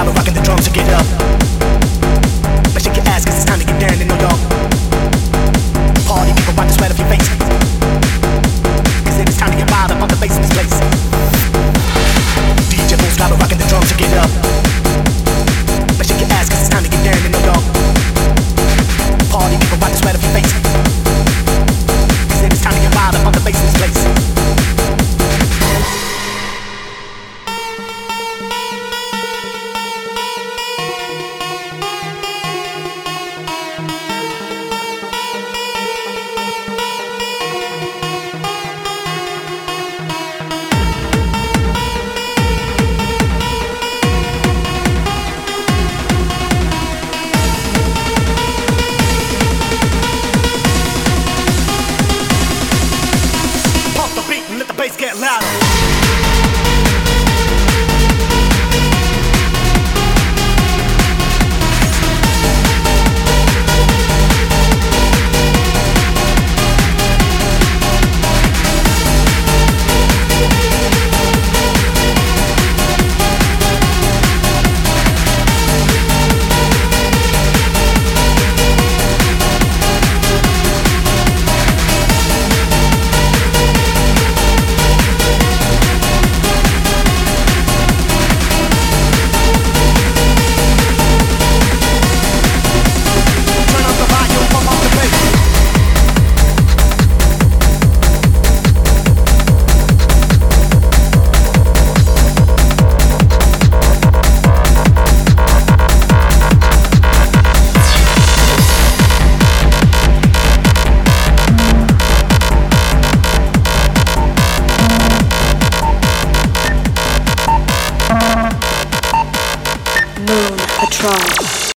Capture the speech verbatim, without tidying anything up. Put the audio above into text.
Stop rocking the drums to get up. But shake your ass, cause it's time to get down in New York. Party people, wipe the sweat off your face. Cause it is time to get wild up on the bass in this place. D J Bull, stop rocking the drums to get up. But shake your ass, cause it's time to get down in New York. Party people, wipe the sweat off your face. Cause it is time to get wild up on the bass in this place. Get louder. Moon Patrol.